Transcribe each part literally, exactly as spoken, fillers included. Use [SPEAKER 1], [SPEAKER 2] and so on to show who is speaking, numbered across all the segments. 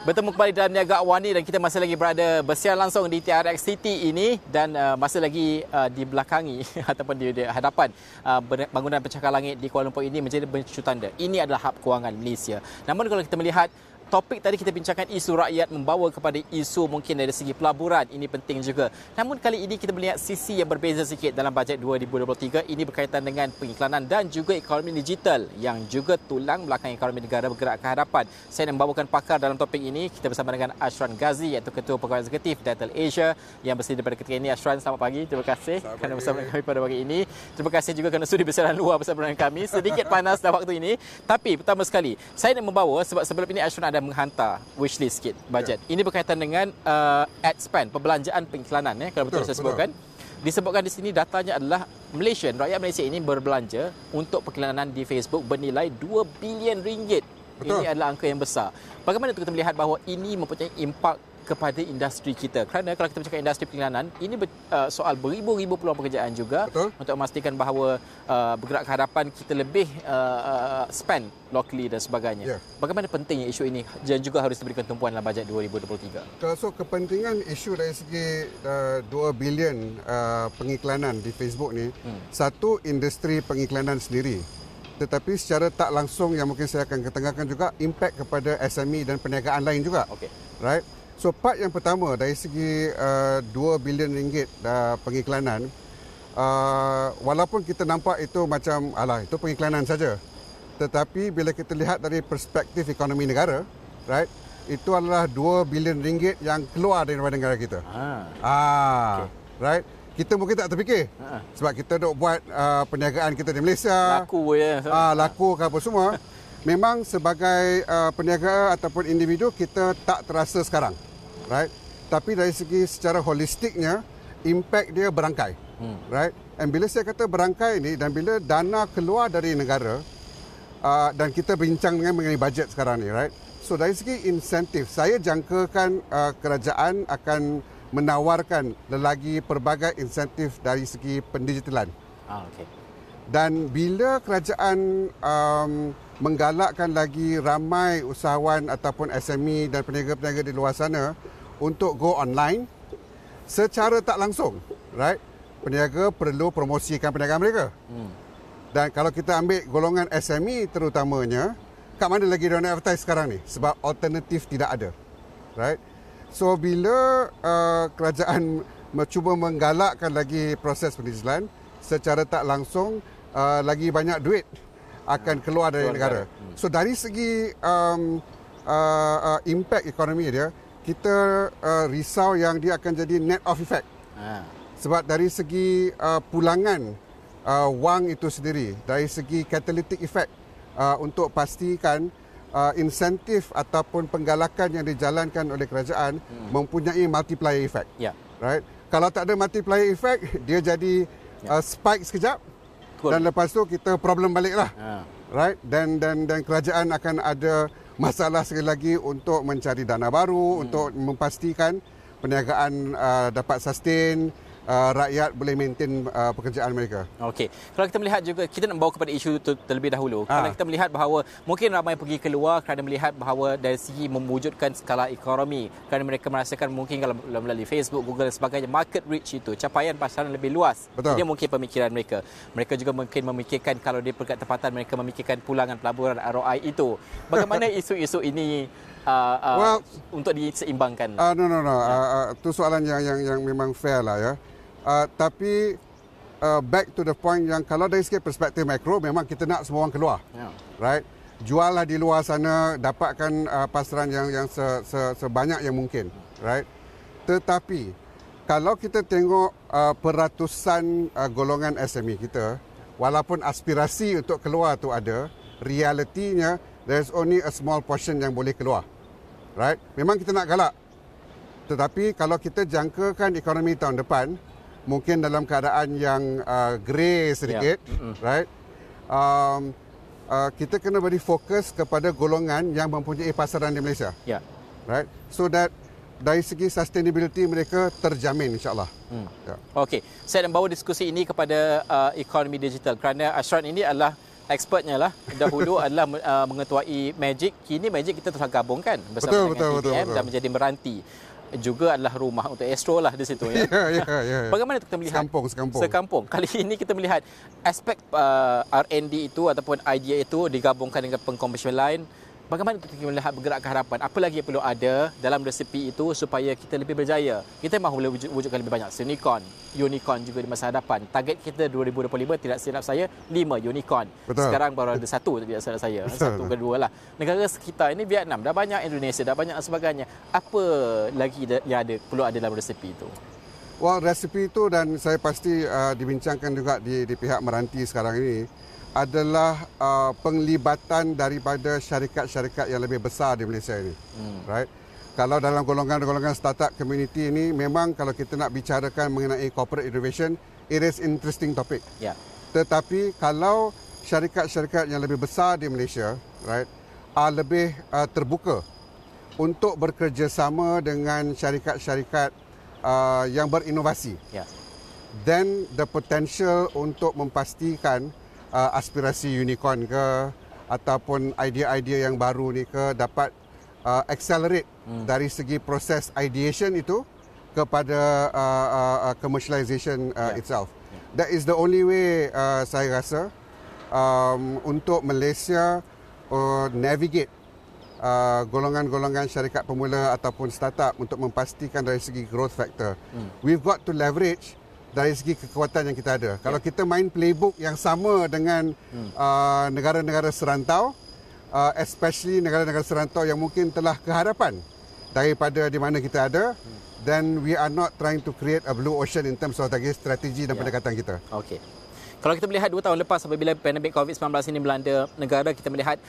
[SPEAKER 1] Bertemu kembali dalam Niaga Awani dan kita masih lagi berada bersiar langsung di T R X City ini dan uh, masih lagi uh, di belakangi ataupun di, di hadapan uh, bangunan pencakar langit di Kuala Lumpur ini menjadi mencucu tanda. Ini adalah hub kewangan Malaysia. Namun kalau kita melihat topik tadi kita bincangkan isu rakyat membawa kepada isu mungkin dari segi pelaburan. Ini penting juga. Namun kali ini kita melihat sisi yang berbeza sikit dalam bajet dua ribu dua puluh tiga. Ini berkaitan dengan pengiklanan dan juga ekonomi digital yang juga tulang belakang ekonomi negara bergerak ke hadapan. Saya nak membawakan pakar dalam topik ini. Kita bersama dengan Ashran Ghazi iaitu Ketua Pegawai Eksekutif Digital Asia yang bersedia pada ketika ini. Ashran, selamat pagi. Terima kasih selamat kerana bersama dengan kami pada pagi ini. Terima kasih juga kerana sudi bersiaran luar bersama dengan kami. Sedikit panas dah waktu ini. Tapi pertama sekali, saya nak membawa sebab sebelum ini Ashran ada menghantar wishlist sikit bajet. Ya. Ini berkaitan dengan uh, ad spend, perbelanjaan pengiklanan ya, kalau betul, betul saya sebutkan. Betul. Disebutkan di sini datanya adalah Malaysian, rakyat Malaysia ini berbelanja untuk pengiklanan di Facebook bernilai dua bilion ringgit. Betul. Ini adalah angka yang besar. Bagaimana untuk kita melihat bahawa ini mempunyai impak kepada industri kita? Kerana kalau kita bercakap industri pengiklanan, ini uh, soal beribu-ribu peluang pekerjaan juga. Betul. Untuk memastikan bahawa uh, bergerak ke hadapan kita lebih uh, uh, spend locally dan sebagainya. Yeah. Bagaimana pentingnya isu ini dan juga harus diberikan tumpuan dalam bajet dua ribu dua puluh tiga?
[SPEAKER 2] So kepentingan isu dari segi uh, dua bilion uh, pengiklanan di Facebook ni, hmm. satu industri pengiklanan sendiri. Tetapi secara tak langsung yang mungkin saya akan ketengahkan juga impak kepada S M E dan perniagaan lain juga. Okay. Right? So part yang pertama dari segi uh, dua bilion ringgit uh, pengiklanan, uh, walaupun kita nampak itu macam alah itu pengiklanan saja, tetapi bila kita lihat dari perspektif ekonomi negara, right, itu adalah dua bilion ringgit yang keluar daripada negara kita. Ah, ah okay. Right. Kita mungkin tak terfikir ha. Sebab kita duk buat uh, perniagaan kita di Malaysia,
[SPEAKER 1] laku ya,
[SPEAKER 2] ah, laku ke apa semua. Memang sebagai uh, peniaga ataupun individu kita tak terasa sekarang. Right? Tapi dari segi secara holistiknya, impak dia berangkai. Hmm. Right? And bila saya kata berangkai ni dan bila dana keluar dari negara uh, dan kita bincang dengan mengenai bajet sekarang ni, right? So dari segi insentif, saya jangkakan uh, kerajaan akan menawarkan lelagi pelbagai insentif dari segi pendigitalan. Ah, okay. Dan bila kerajaan um, menggalakkan lagi ramai usahawan ataupun S M E dan peniaga-peniaga di luar sana untuk go online, secara tak langsung, right, peniaga perlu promosikan perniagaan mereka. Hmm. Dan kalau kita ambil golongan S M E terutamanya, kat mana lagi dia nak advertise sekarang ni? Sebab alternatif tidak ada. Right? So bila uh, kerajaan mencuba menggalakkan lagi proses pendigitalan, secara tak langsung uh, lagi banyak duit akan keluar dari negara. Hmm. So dari segi um, uh, uh, impact ekonomi dia, kita uh, risau yang dia akan jadi net off effect. Ha. Sebab dari segi uh, pulangan uh, wang itu sendiri, dari segi catalytic effect uh, untuk pastikan uh, insentif ataupun penggalakan yang dijalankan oleh kerajaan hmm. mempunyai multiplier effect. Yeah. Right? Kalau tak ada multiplier effect, dia jadi yeah. uh, spike sekejap cool. Dan lepas tu kita problem baliklah. Ha. Right? Dan dan dan kerajaan akan ada masalah sekali lagi untuk mencari dana baru, hmm. untuk memastikan perniagaan uh, dapat sustain, uh, rakyat boleh maintain uh, pekerjaan mereka. Okey.
[SPEAKER 1] Kalau kita melihat juga, kita nak membawa kepada isu itu terlebih dahulu. Ha. Kalau kita melihat bahawa mungkin ramai pergi keluar kerana melihat bahawa dari segi mewujudkan skala ekonomi, kerana mereka merasakan mungkin kalau melalui Facebook, Google dan sebagainya, market reach itu, capaian pasaran lebih luas. Betul. Dia mungkin pemikiran mereka. Mereka juga mungkin memikirkan kalau di peringkat tempatan, mereka memikirkan pulangan pelaburan R O I itu. Bagaimana isu-isu ini uh, uh, well, untuk diseimbangkan?
[SPEAKER 2] Uh, no, no, no. Ya. Uh, uh, itu soalan yang yang yang memang fair lah ya. Uh, tapi uh, back to the point yang kalau dari segi perspektif makro, memang kita nak semua orang keluar. Ya. Right? Juallah di luar sana, dapatkan uh, pasaran yang yang se, se, sebanyak yang mungkin. Right? Tetapi kalau kita tengok uh, peratusan uh, golongan S M E kita, walaupun aspirasi untuk keluar tu ada, realitinya there's only a small portion yang boleh keluar. Right? Memang kita nak galak. Tetapi kalau kita jangkakan ekonomi tahun depan, mungkin dalam keadaan yang uh, grey sedikit, yeah. mm-hmm. right? Um, uh, kita kena beri fokus kepada golongan yang mempunyai pasaran di Malaysia. Yeah. Right? So that dari segi sustainability mereka terjamin, insyaAllah. Hmm. Yeah.
[SPEAKER 1] Okey, saya nak bawa diskusi ini kepada uh, ekonomi digital kerana Ashran ini adalah expertnya lah. Dahulu adalah uh, mengetuai Magic, kini Magic kita telah gabungkan bersama
[SPEAKER 2] betul,
[SPEAKER 1] dengan
[SPEAKER 2] betul,
[SPEAKER 1] T V M
[SPEAKER 2] betul,
[SPEAKER 1] dan menjadi meranti. Juga adalah rumah untuk Astro lah di situ ya.
[SPEAKER 2] Ya, ya, ya.
[SPEAKER 1] Bagaimana kita melihat
[SPEAKER 2] sekampung, sekampung.
[SPEAKER 1] Sekampung. Kali ini kita melihat aspek uh, R and D itu ataupun idea itu digabungkan dengan pengkomersial lain. Bagaimana kita melihat bergerak ke hadapan? Apa lagi yang perlu ada dalam resepi itu supaya kita lebih berjaya? Kita mahu boleh wujud, wujudkan lebih banyak unicorn, unicorn juga di masa hadapan. Target kita dua ribu dua puluh lima tidak silap saya lima unicorn.
[SPEAKER 2] Betul.
[SPEAKER 1] Sekarang baru ada satu tidak silap saya.
[SPEAKER 2] Betul.
[SPEAKER 1] Satu kedua lah. Negara sekitar ini Vietnam dah banyak, Indonesia dah banyak dan sebagainya. Apa lagi yang ada perlu ada dalam resepi itu?
[SPEAKER 2] Well, resepi itu dan saya pasti uh, dibincangkan juga di, di pihak meranti sekarang ini adalah uh, penglibatan daripada syarikat-syarikat yang lebih besar di Malaysia ini. Hmm. Right? Kalau dalam golongan-golongan startup community ini, memang kalau kita nak bicarakan mengenai corporate innovation, it is interesting topic.
[SPEAKER 1] Yeah.
[SPEAKER 2] Tetapi kalau syarikat-syarikat yang lebih besar di Malaysia, right, are lebih uh, terbuka untuk bekerjasama dengan syarikat-syarikat uh, yang berinovasi, yeah, then the potential untuk memastikan Uh, aspirasi unicorn ke ataupun idea-idea yang baru ni ke dapat uh, accelerate hmm. dari segi proses ideation itu kepada uh, uh, uh, commercialization uh, yeah. itself. Yeah. That is the only way uh, saya rasa um, untuk Malaysia uh, navigate uh, golongan-golongan syarikat pemula ataupun startup untuk memastikan dari segi growth factor. Hmm. We've got to leverage dari segi kekuatan yang kita ada. Kalau kita main playbook yang sama dengan hmm. uh, negara-negara serantau, uh, especially negara-negara serantau yang mungkin telah ke hadapan daripada di mana kita ada, hmm. then we are not trying to create a blue ocean in terms of dari strategi dan yeah. pendekatan kita.
[SPEAKER 1] Okey. Kalau kita melihat dua tahun lepas apabila pandemik covid sembilan belas ini melanda negara, kita melihat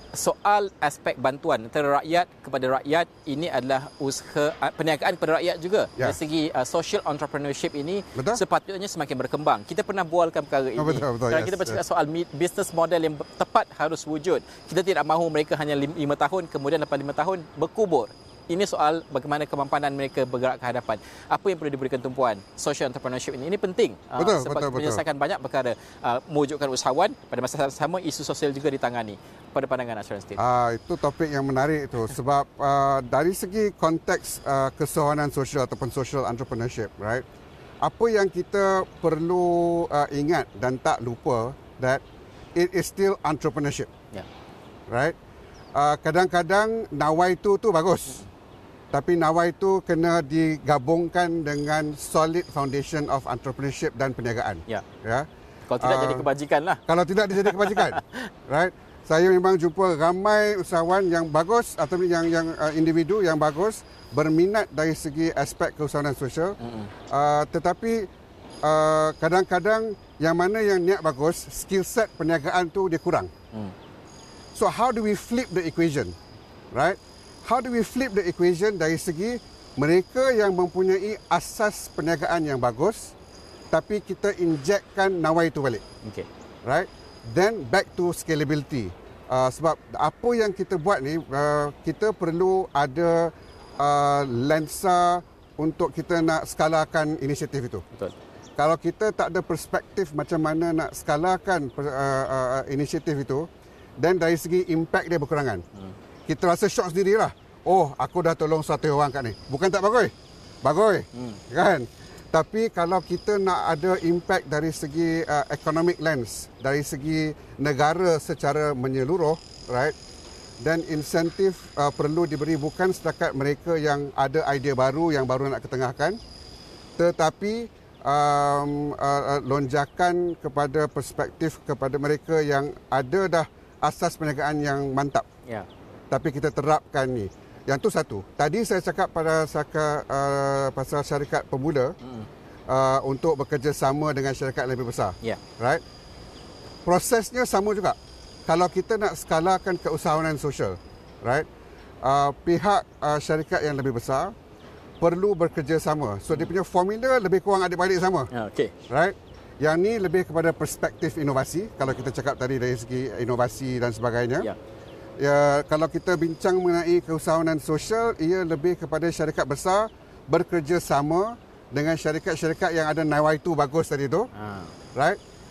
[SPEAKER 1] soal aspek bantuan antara rakyat kepada rakyat ini adalah usaha perniagaan kepada rakyat juga. Ya. Dari segi uh, social entrepreneurship ini betul? Sepatutnya semakin berkembang. Kita pernah bualkan perkara ini. Oh, betul, betul, Kalau yes, kita bercakap yes. soal business model yang tepat harus wujud. Kita tidak mahu mereka hanya lima tahun kemudian lepas lima tahun berkubur. Ini soal bagaimana kemampanan mereka bergerak ke hadapan. Apa yang perlu diberikan tumpuan? Social entrepreneurship ini ini penting.
[SPEAKER 2] Betul,
[SPEAKER 1] uh, sebab
[SPEAKER 2] betul,
[SPEAKER 1] menyelesaikan betul. banyak perkara. Uh, mewujudkan usahawan, pada masa sama isu sosial juga ditangani. Pada pandangan Assurance Team.
[SPEAKER 2] Uh, itu topik yang menarik itu sebab uh, dari segi konteks uh, kesehonan sosial ataupun social entrepreneurship, right? Apa yang kita perlu uh, ingat dan tak lupa that it is still entrepreneurship. Yeah. Right? Uh, kadang-kadang nawaitu tu bagus. Tapi nawai itu kena digabungkan dengan solid foundation of entrepreneurship dan perniagaan. Ya. Ya.
[SPEAKER 1] Kalau tidak uh, jadi kebajikan lah.
[SPEAKER 2] Kalau tidak jadi kebajikan. Right? Saya memang jumpa ramai usahawan yang bagus atau yang yang uh, individu yang bagus berminat dari segi aspek keusahawanan sosial. Mm-hmm. Uh, tetapi uh, kadang-kadang yang mana yang niat bagus, skill set perniagaan tu dia kurang. Mm. So how do we flip the equation? Right? How do we flip the equation dari segi mereka yang mempunyai asas perniagaan yang bagus tapi kita injekkan nawai itu balik. Okay. Right? Then back to scalability. Uh, sebab apa yang kita buat ni, uh, kita perlu ada uh, lensa untuk kita nak skalakan inisiatif itu. Betul. Kalau kita tak ada perspektif macam mana nak skalakan uh, uh, inisiatif itu, dan dari segi impact dia berkurangan. Hmm. Kita rasa shock sendirilah. Oh, aku dah tolong satu orang kat ni. Bukan tak bagus. Bagus. Hmm. Kan? Tapi kalau kita nak ada impact dari segi uh, economic lens, dari segi negara secara menyeluruh, right? Dan insentif uh, perlu diberi bukan setakat mereka yang ada idea baru, yang baru nak ketengahkan, tetapi um, uh, lonjakan kepada perspektif kepada mereka yang ada dah asas perniagaan yang mantap. Ya. Tapi kita terapkan ni. Yang tu satu. Tadi saya cakap pada saka, uh, pasal syarikat pemula hmm. uh, untuk bekerjasama dengan syarikat yang lebih besar. Yeah. Right? Prosesnya sama juga. Kalau kita nak skalakan keusahawanan sosial, right? Uh, pihak uh, syarikat yang lebih besar perlu bekerjasama. So hmm. dia punya formula lebih kurang adik-beradik sama. Yeah, okay. Right? Yang ni lebih kepada perspektif inovasi. Kalau kita cakap tadi dari segi inovasi dan sebagainya. Yeah. Ya, kalau kita bincang mengenai keusahawanan sosial, ia lebih kepada syarikat besar bekerjasama dengan syarikat-syarikat yang ada nawaitu bagus tadi tu. Ha. Right?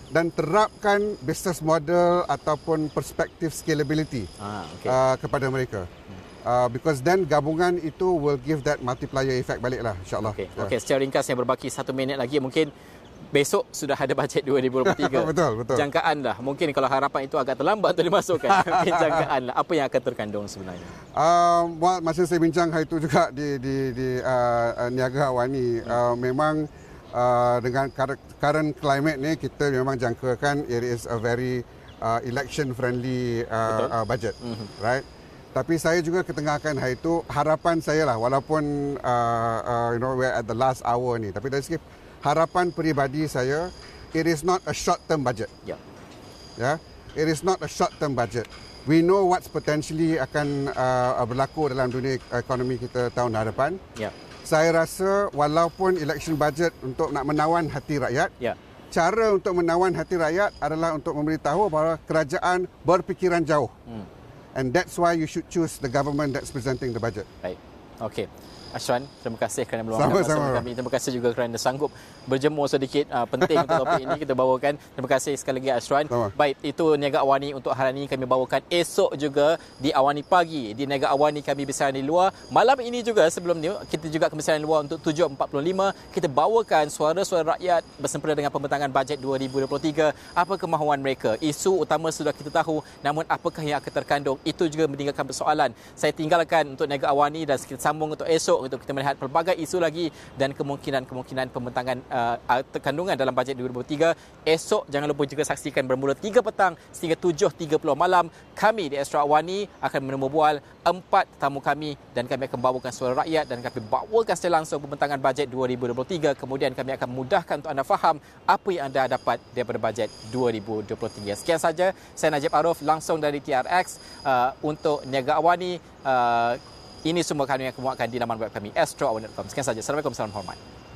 [SPEAKER 2] dan terapkan business model ataupun perspektif scalability
[SPEAKER 1] Ah, okay.
[SPEAKER 2] uh, kepada mereka. Uh, because then gabungan itu will give that multiplier effect balik lah, insyaAllah.
[SPEAKER 1] Okey,
[SPEAKER 2] Ya.
[SPEAKER 1] okay, secara ringkas yang berbaki satu minit lagi, mungkin besok sudah ada bajet dua ribu dua puluh tiga.
[SPEAKER 2] Betul, betul.
[SPEAKER 1] Jangkaan lah. Mungkin kalau harapan itu agak terlambat untuk dimasukkan. Mungkin jangkaan lah. Apa yang akan terkandung sebenarnya?
[SPEAKER 2] Uh, masa saya bincang hari itu juga di di di uh, Niaga Awani, uh, memang uh, dengan current climate ni kita memang jangkakan it is a very uh, election friendly uh, uh, budget, mm-hmm. right? Tapi saya juga ketengahkan hari itu harapan saya lah, walaupun uh, uh, you know we're at the last hour ni, tapi dari segi harapan peribadi saya, it is not a short term budget.
[SPEAKER 1] Ya.
[SPEAKER 2] Yeah. It is not a short term budget. We know what's potentially akan uh, berlaku dalam dunia ekonomi kita tahun hadapan.
[SPEAKER 1] Ya.
[SPEAKER 2] Saya rasa walaupun election budget untuk nak menawan hati rakyat,
[SPEAKER 1] Ya.
[SPEAKER 2] cara untuk menawan hati rakyat adalah untuk memberitahu bahawa kerajaan berfikiran jauh. Hmm. And that's why you should choose the government that's presenting the budget.
[SPEAKER 1] Baik. Okey. Ashran, terima kasih kerana meluangkan masa
[SPEAKER 2] Sama-sama.
[SPEAKER 1] kami. Terima kasih juga kerana sanggup berjemur sedikit uh, penting untuk topik ini kita bawakan. Terima kasih sekali lagi Ashran.
[SPEAKER 2] Sama.
[SPEAKER 1] Baik, itu Niaga Awani untuk hari ini kami bawakan. Esok juga di Awani Pagi di Niaga Awani kami bersiaran di luar. Malam ini juga sebelum ni kita juga akan bersiaran di luar untuk tujuh empat puluh lima. Kita bawakan suara-suara rakyat bersempena dengan pembentangan bajet dua ribu dua puluh tiga. Apa kemahuan mereka? Isu utama sudah kita tahu, namun apakah yang akan terkandung? Itu juga meninggalkan persoalan. Saya tinggalkan untuk Niaga Awani dan kita sambung untuk esok untuk kita melihat pelbagai isu lagi dan kemungkinan-kemungkinan pembentangan uh, kandungan dalam bajet dua ribu dua puluh tiga. Esok jangan lupa juga saksikan bermula tiga petang sehingga tujuh tiga puluh malam. Kami di Astro Awani akan menemu bual empat tetamu kami dan kami akan bawakan suara rakyat dan kami bawakan secara langsung pembentangan bajet dua ribu dua puluh tiga. Kemudian kami akan mudahkan untuk anda faham apa yang anda dapat daripada bajet dua ribu dua puluh tiga. Sekian saja. Saya Najib Arif langsung dari T R X uh, untuk Niaga Awani. Uh, Ini semua kami yang kemuatkan di laman web kami astro awani dot com. Sekian saja. Assalamualaikum, salam hormat.